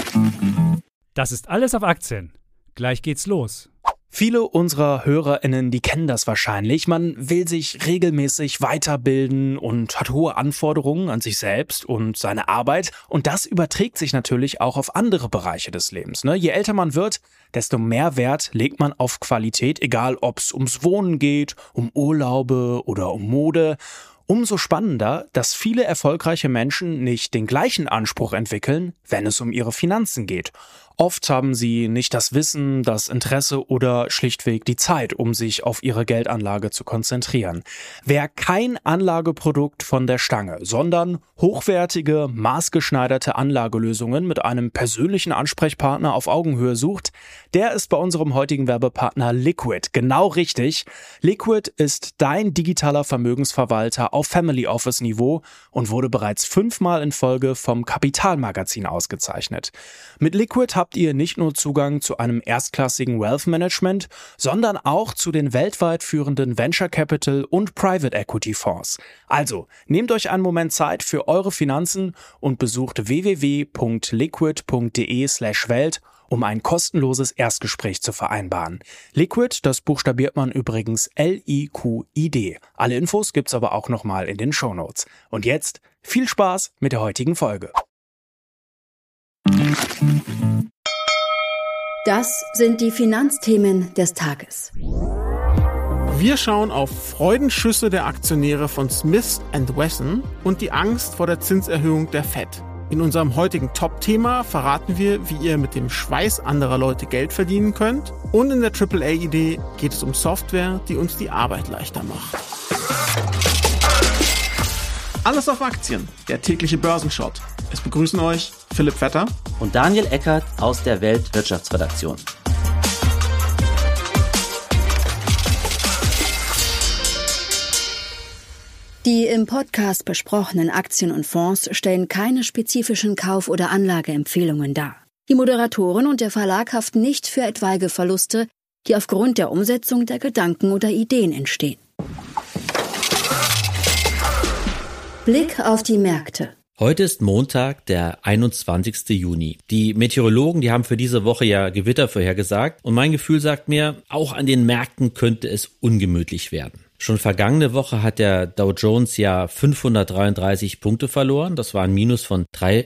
Das ist alles auf Aktien. Gleich geht's los. Viele unserer HörerInnen, die kennen das wahrscheinlich. Man will sich regelmäßig weiterbilden und hat hohe Anforderungen an sich selbst und seine Arbeit. Und das überträgt sich natürlich auch auf andere Bereiche des Lebens. Je älter man wird, desto mehr Wert legt man auf Qualität, egal ob es ums Wohnen geht, um Urlaube oder um Mode. Umso spannender, dass viele erfolgreiche Menschen nicht den gleichen Anspruch entwickeln, wenn es um ihre Finanzen geht. Oft haben sie nicht das Wissen, das Interesse oder schlichtweg die Zeit, um sich auf ihre Geldanlage zu konzentrieren. Wer kein Anlageprodukt von der Stange, sondern hochwertige, maßgeschneiderte Anlagelösungen mit einem persönlichen Ansprechpartner auf Augenhöhe sucht, der ist bei unserem heutigen Werbepartner Liquid genau richtig. Liquid ist dein digitaler Vermögensverwalter auf Family Office Niveau und wurde bereits 5-mal in Folge vom Kapital-Magazin ausgezeichnet. Mit Liquid habt ihr nicht nur Zugang zu einem erstklassigen Wealth Management, sondern auch zu den weltweit führenden Venture Capital und Private Equity Fonds. Also, nehmt euch einen Moment Zeit für eure Finanzen und besucht www.liquid.de/welt, um ein kostenloses Erstgespräch zu vereinbaren. Liquid, das buchstabiert man übrigens Liquid. Alle Infos gibt's aber auch nochmal in den Shownotes. Und jetzt viel Spaß mit der heutigen Folge. Das sind die Finanzthemen des Tages. Wir schauen auf Freudenschüsse der Aktionäre von Smith & Wesson und die Angst vor der Zinserhöhung der Fed. In unserem heutigen Top-Thema verraten wir, wie ihr mit dem Schweiß anderer Leute Geld verdienen könnt. Und in der AAA-Idee geht es um Software, die uns die Arbeit leichter macht. Alles auf Aktien, der tägliche Börsenshot. Es begrüßen euch Philipp Vetter und Daniel Eckert aus der Weltwirtschaftsredaktion. Die im Podcast besprochenen Aktien und Fonds stellen keine spezifischen Kauf- oder Anlageempfehlungen dar. Die Moderatoren und der Verlag haften nicht für etwaige Verluste, die aufgrund der Umsetzung der Gedanken oder Ideen entstehen. Blick auf die Märkte. Heute ist Montag, der 21. Juni. Die Meteorologen, die haben für diese Woche ja Gewitter vorhergesagt. Und mein Gefühl sagt mir, auch an den Märkten könnte es ungemütlich werden. Schon vergangene Woche hat der Dow Jones ja 533 Punkte verloren. Das war ein Minus von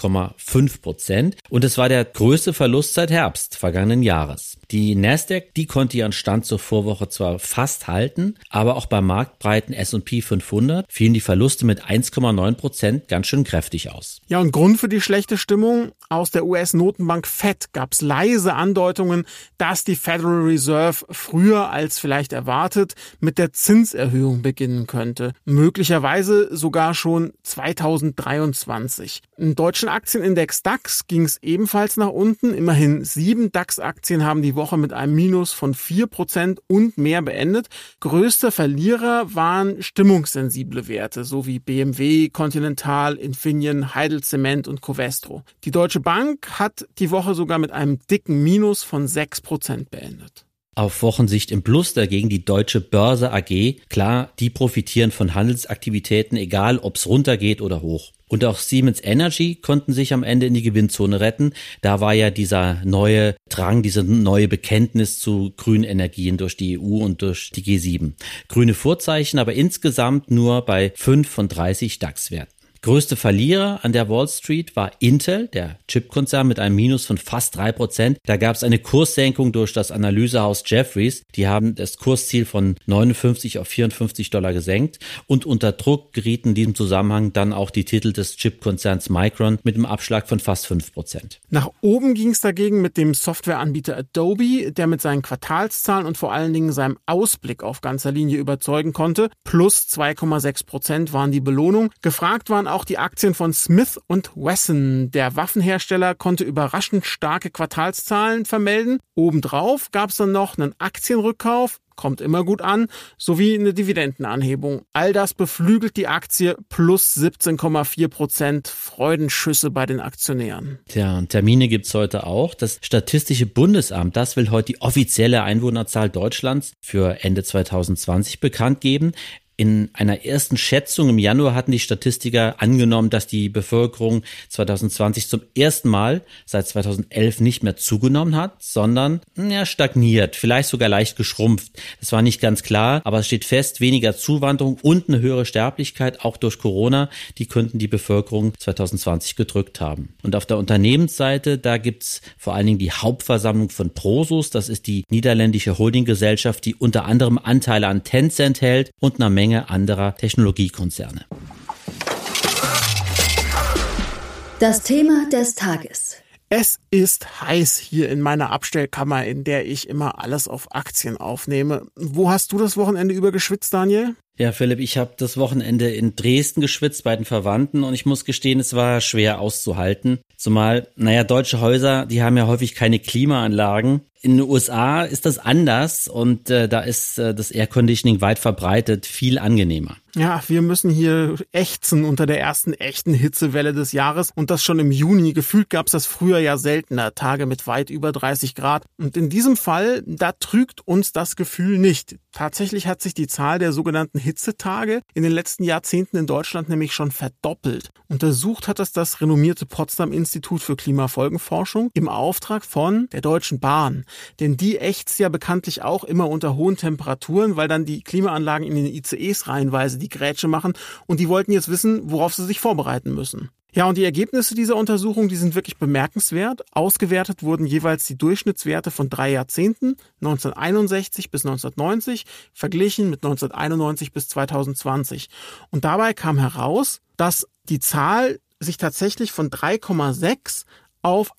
3,5%. Und es war der größte Verlust seit Herbst vergangenen Jahres. Die Nasdaq, die konnte ihren Stand zur Vorwoche zwar fast halten, aber auch beim marktbreiten S&P 500 fielen die Verluste mit 1,9% ganz schön kräftig aus. Ja, und Grund für die schlechte Stimmung? Aus der US-Notenbank Fed gab es leise Andeutungen, dass die Federal Reserve früher als vielleicht erwartet mit der Zinserhöhung beginnen könnte. Möglicherweise sogar schon 2023. Im deutschen Aktienindex DAX ging es ebenfalls nach unten. Immerhin 7 DAX-Aktien haben die Woche mit einem Minus von 4% und mehr beendet. Größte Verlierer waren stimmungssensible Werte, so wie BMW, Continental, Infineon, Heidelzement und Covestro. Die Deutsche Bank hat die Woche sogar mit einem dicken Minus von 6% beendet. Auf Wochensicht im Plus dagegen die Deutsche Börse AG. Klar, die profitieren von Handelsaktivitäten, egal ob es runtergeht oder hoch. Und auch Siemens Energy konnten sich am Ende in die Gewinnzone retten. Da war ja dieser neue Drang, diese neue Bekenntnis zu grünen Energien durch die EU und durch die G7. Grüne Vorzeichen, aber insgesamt nur bei 5 von 30 DAX-Werten. Größte Verlierer an der Wall Street war Intel, der Chipkonzern mit einem Minus von fast 3%. Da gab es eine Kurssenkung durch das Analysehaus Jefferies. Die haben das Kursziel von 59 auf $54 gesenkt. Und unter Druck gerieten in diesem Zusammenhang dann auch die Titel des Chipkonzerns Micron mit einem Abschlag von fast 5%. Nach oben ging es dagegen mit dem Softwareanbieter Adobe, der mit seinen Quartalszahlen und vor allen Dingen seinem Ausblick auf ganzer Linie überzeugen konnte. Plus 2,6% waren die Belohnung. Gefragt waren auch die Aktien von Smith & Wesson. Der Waffenhersteller konnte überraschend starke Quartalszahlen vermelden. Obendrauf gab es dann noch einen Aktienrückkauf, kommt immer gut an, sowie eine Dividendenanhebung. All das beflügelt die Aktie plus 17,4%. Freudenschüsse bei den Aktionären. Tja, und Termine gibt's heute auch. Das Statistische Bundesamt, das will heute die offizielle Einwohnerzahl Deutschlands für Ende 2020 bekannt geben. In einer ersten Schätzung im Januar hatten die Statistiker angenommen, dass die Bevölkerung 2020 zum ersten Mal seit 2011 nicht mehr zugenommen hat, sondern stagniert, vielleicht sogar leicht geschrumpft. Das war nicht ganz klar, aber es steht fest, weniger Zuwanderung und eine höhere Sterblichkeit, auch durch Corona, die könnten die Bevölkerung 2020 gedrückt haben. Und auf der Unternehmensseite, da gibt's vor allen Dingen die Hauptversammlung von Prosus, das ist die niederländische Holdinggesellschaft, die unter anderem Anteile an Tencent hält und einer Menge anderer Technologiekonzerne. Das Thema des Tages. Es ist heiß hier in meiner Abstellkammer, in der ich immer alles auf Aktien aufnehme. Wo hast du das Wochenende über geschwitzt, Daniel? Ja, Philipp, ich habe das Wochenende in Dresden geschwitzt bei den Verwandten und ich muss gestehen, es war schwer auszuhalten. Zumal, deutsche Häuser, die haben ja häufig keine Klimaanlagen. In den USA ist das anders und da ist das Airconditioning weit verbreitet, viel angenehmer. Ja, wir müssen hier ächzen unter der ersten echten Hitzewelle des Jahres und das schon im Juni. Gefühlt gab es das früher ja seltener, Tage mit weit über 30 Grad. Und in diesem Fall, da trügt uns das Gefühl nicht. Tatsächlich hat sich die Zahl der sogenannten Hitzetage in den letzten Jahrzehnten in Deutschland nämlich schon verdoppelt. Untersucht hat das renommierte Potsdam-Institut für Klimafolgenforschung im Auftrag von der Deutschen Bahn. Denn die ächzt ja bekanntlich auch immer unter hohen Temperaturen, weil dann die Klimaanlagen in den ICEs reihenweise die Grätsche machen und die wollten jetzt wissen, worauf sie sich vorbereiten müssen. Ja, und die Ergebnisse dieser Untersuchung, die sind wirklich bemerkenswert. Ausgewertet wurden jeweils die Durchschnittswerte von 3 Jahrzehnten, 1961 bis 1990, verglichen mit 1991 bis 2020. Und dabei kam heraus, dass die Zahl sich tatsächlich von 3,6 auf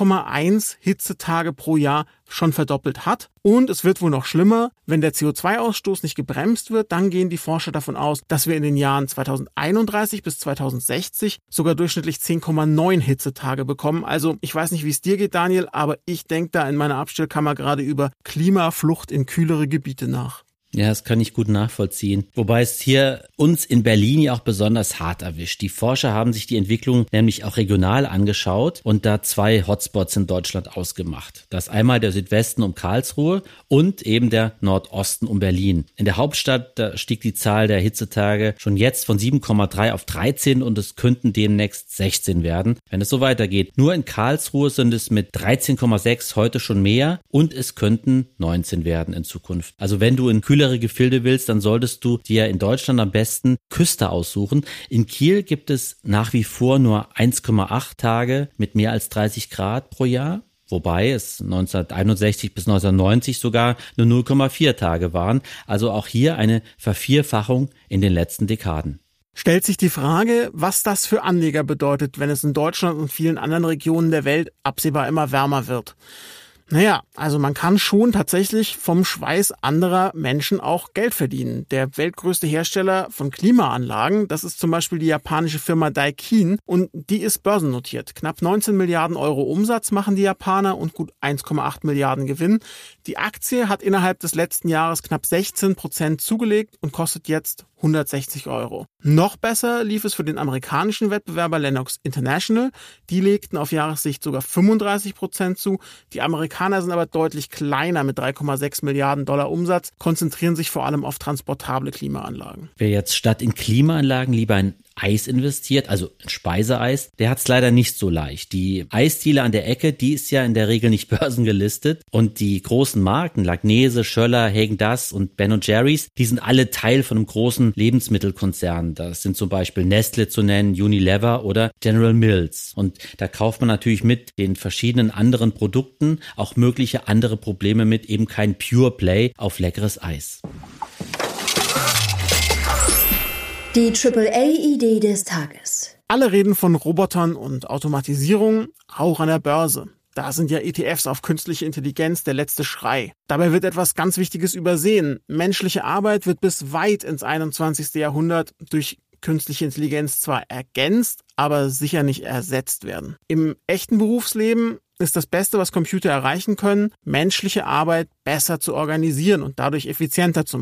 8,1 Hitzetage pro Jahr schon verdoppelt hat. Und es wird wohl noch schlimmer, wenn der CO2-Ausstoß nicht gebremst wird, dann gehen die Forscher davon aus, dass wir in den Jahren 2031 bis 2060 sogar durchschnittlich 10,9 Hitzetage bekommen. Also ich weiß nicht, wie es dir geht, Daniel, aber ich denke da in meiner Abstellkammer gerade über Klimaflucht in kühlere Gebiete nach. Ja, das kann ich gut nachvollziehen. Wobei es hier uns in Berlin ja auch besonders hart erwischt. Die Forscher haben sich die Entwicklung nämlich auch regional angeschaut und da 2 Hotspots in Deutschland ausgemacht. Das ist einmal der Südwesten um Karlsruhe und eben der Nordosten um Berlin. In der Hauptstadt da stieg die Zahl der Hitzetage schon jetzt von 7,3 auf 13 und es könnten demnächst 16 werden, wenn es so weitergeht. Nur in Karlsruhe sind es mit 13,6 heute schon mehr und es könnten 19 werden in Zukunft. Also wenn du in kühlere Gefilde willst, dann solltest du dir in Deutschland am besten Küste aussuchen. In Kiel gibt es nach wie vor nur 1,8 Tage mit mehr als 30 Grad pro Jahr. Wobei es 1961 bis 1990 sogar nur 0,4 Tage waren. Also auch hier eine Vervierfachung in den letzten Dekaden. Stellt sich die Frage, was das für Anleger bedeutet, wenn es in Deutschland und vielen anderen Regionen der Welt absehbar immer wärmer wird. Naja, also man kann schon tatsächlich vom Schweiß anderer Menschen auch Geld verdienen. Der weltgrößte Hersteller von Klimaanlagen, das ist zum Beispiel die japanische Firma Daikin und die ist börsennotiert. Knapp 19 Milliarden Euro Umsatz machen die Japaner und gut 1,8 Milliarden Gewinn. Die Aktie hat innerhalb des letzten Jahres knapp 16% zugelegt und kostet jetzt 160 Euro. Noch besser lief es für den amerikanischen Wettbewerber Lennox International. Die legten auf Jahressicht sogar 35% zu. Die Amerikaner sind aber deutlich kleiner mit 3,6 Milliarden Dollar Umsatz, konzentrieren sich vor allem auf transportable Klimaanlagen. Wer jetzt statt in Klimaanlagen lieber in Eis investiert, also in Speiseeis, der hat es leider nicht so leicht. Die Eisdiele an der Ecke, die ist ja in der Regel nicht börsengelistet und die großen Marken, Langnese, Schöller, Häagen-Dazs und Ben & Jerry's, die sind alle Teil von einem großen Lebensmittelkonzern. Das sind zum Beispiel Nestle zu nennen, Unilever oder General Mills. Und da kauft man natürlich mit den verschiedenen anderen Produkten auch mögliche andere Probleme mit, eben kein Pure Play auf leckeres Eis. Die AAA-Idee des Tages. Alle reden von Robotern und Automatisierung, auch an der Börse. Da sind ja ETFs auf künstliche Intelligenz der letzte Schrei. Dabei wird etwas ganz Wichtiges übersehen. Menschliche Arbeit wird bis weit ins 21. Jahrhundert durch künstliche Intelligenz zwar ergänzt, aber sicher nicht ersetzt werden. Im echten Berufsleben ist das Beste, was Computer erreichen können, menschliche Arbeit besser zu organisieren und dadurch effizienter zu machen.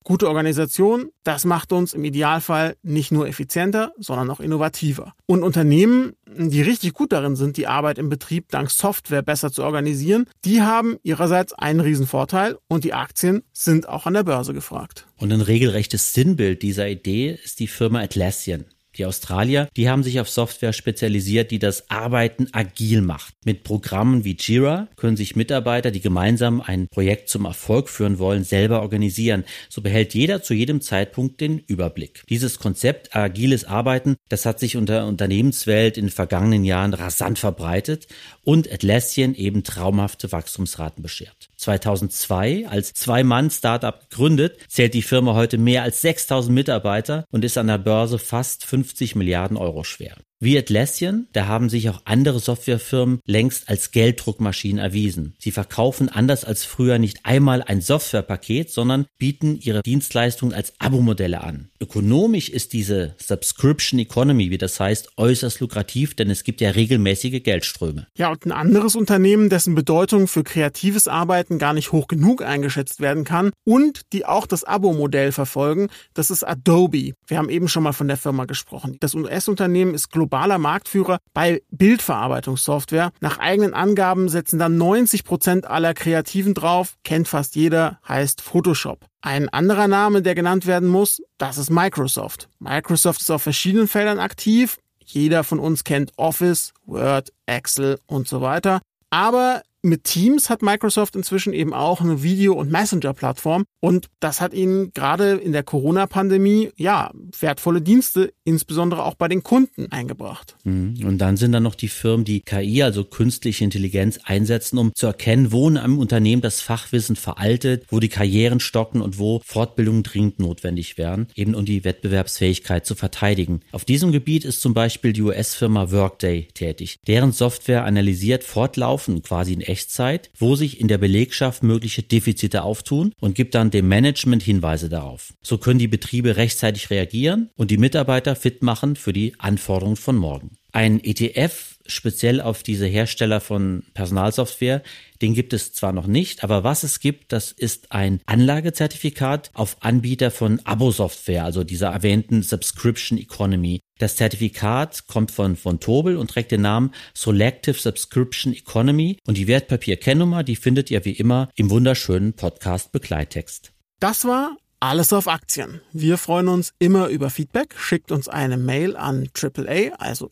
Gute Organisation, das macht uns im Idealfall nicht nur effizienter, sondern auch innovativer. Und Unternehmen, die richtig gut darin sind, die Arbeit im Betrieb dank Software besser zu organisieren, die haben ihrerseits einen Riesenvorteil und die Aktien sind auch an der Börse gefragt. Und ein regelrechtes Sinnbild dieser Idee ist die Firma Atlassian. Die Australier, die haben sich auf Software spezialisiert, die das Arbeiten agil macht. Mit Programmen wie Jira können sich Mitarbeiter, die gemeinsam ein Projekt zum Erfolg führen wollen, selber organisieren. So behält jeder zu jedem Zeitpunkt den Überblick. Dieses Konzept agiles Arbeiten, das hat sich unter Unternehmenswelt in den vergangenen Jahren rasant verbreitet und Atlassian eben traumhafte Wachstumsraten beschert. 2002 als Zwei-Mann-Startup gegründet, zählt die Firma heute mehr als 6.000 Mitarbeiter und ist an der Börse fast 50 Milliarden Euro schwer. Wie Atlassian, da haben sich auch andere Softwarefirmen längst als Gelddruckmaschinen erwiesen. Sie verkaufen anders als früher nicht einmal ein Softwarepaket, sondern bieten ihre Dienstleistungen als Abo-Modelle an. Ökonomisch ist diese Subscription Economy, wie das heißt, äußerst lukrativ, denn es gibt ja regelmäßige Geldströme. Ja, und ein anderes Unternehmen, dessen Bedeutung für kreatives Arbeiten gar nicht hoch genug eingeschätzt werden kann und die auch das Abo-Modell verfolgen, das ist Adobe. Wir haben eben schon mal von der Firma gesprochen. Das US-Unternehmen ist globaler Marktführer bei Bildverarbeitungssoftware. Nach eigenen Angaben setzen da 90% aller Kreativen drauf, kennt fast jeder, heißt Photoshop. Ein anderer Name, der genannt werden muss, das ist Microsoft. Microsoft ist auf verschiedenen Feldern aktiv. Jeder von uns kennt Office, Word, Excel und so weiter. Aber mit Teams hat Microsoft inzwischen eben auch eine Video- und Messenger-Plattform und das hat ihnen gerade in der Corona-Pandemie wertvolle Dienste, insbesondere auch bei den Kunden, eingebracht. Und dann sind da noch die Firmen, die KI, also künstliche Intelligenz, einsetzen, um zu erkennen, wo in einem Unternehmen das Fachwissen veraltet, wo die Karrieren stocken und wo Fortbildungen dringend notwendig wären, eben um die Wettbewerbsfähigkeit zu verteidigen. Auf diesem Gebiet ist zum Beispiel die US-Firma Workday tätig. Deren Software analysiert fortlaufend, quasi in Echtzeit, wo sich in der Belegschaft mögliche Defizite auftun und gibt dann dem Management Hinweise darauf. So können die Betriebe rechtzeitig reagieren und die Mitarbeiter fit machen für die Anforderungen von morgen. Ein ETF speziell auf diese Hersteller von Personalsoftware, den gibt es zwar noch nicht, aber was es gibt, das ist ein Anlagezertifikat auf Anbieter von Abo-Software, also dieser erwähnten Subscription Economy. Das Zertifikat kommt von Tobel und trägt den Namen Selective Subscription Economy und die Wertpapier-Kennnummer, die findet ihr wie immer im wunderschönen Podcast-Begleittext. Das war Alles auf Aktien. Wir freuen uns immer über Feedback. Schickt uns eine Mail an AAA, also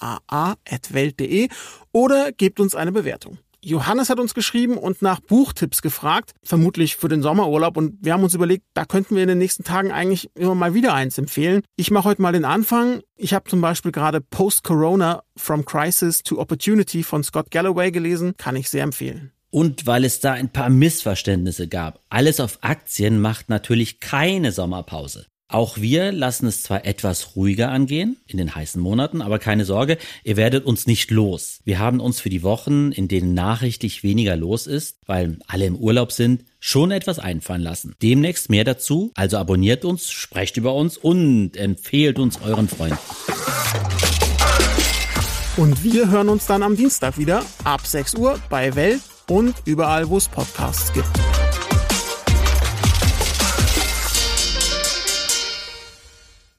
aaa@welt.de oder gebt uns eine Bewertung. Johannes hat uns geschrieben und nach Buchtipps gefragt, vermutlich für den Sommerurlaub, und wir haben uns überlegt, da könnten wir in den nächsten Tagen eigentlich immer mal wieder eins empfehlen. Ich mache heute mal den Anfang. Ich habe zum Beispiel gerade Post-Corona From Crisis to Opportunity von Scott Galloway gelesen, kann ich sehr empfehlen. Und weil es da ein paar Missverständnisse gab. Alles auf Aktien macht natürlich keine Sommerpause. Auch wir lassen es zwar etwas ruhiger angehen in den heißen Monaten, aber keine Sorge, ihr werdet uns nicht los. Wir haben uns für die Wochen, in denen nachrichtlich weniger los ist, weil alle im Urlaub sind, schon etwas einfallen lassen. Demnächst mehr dazu, also abonniert uns, sprecht über uns und empfehlt uns euren Freunden. Und wir hören uns dann am Dienstag wieder ab 6 Uhr bei Welt und überall, wo es Podcasts gibt.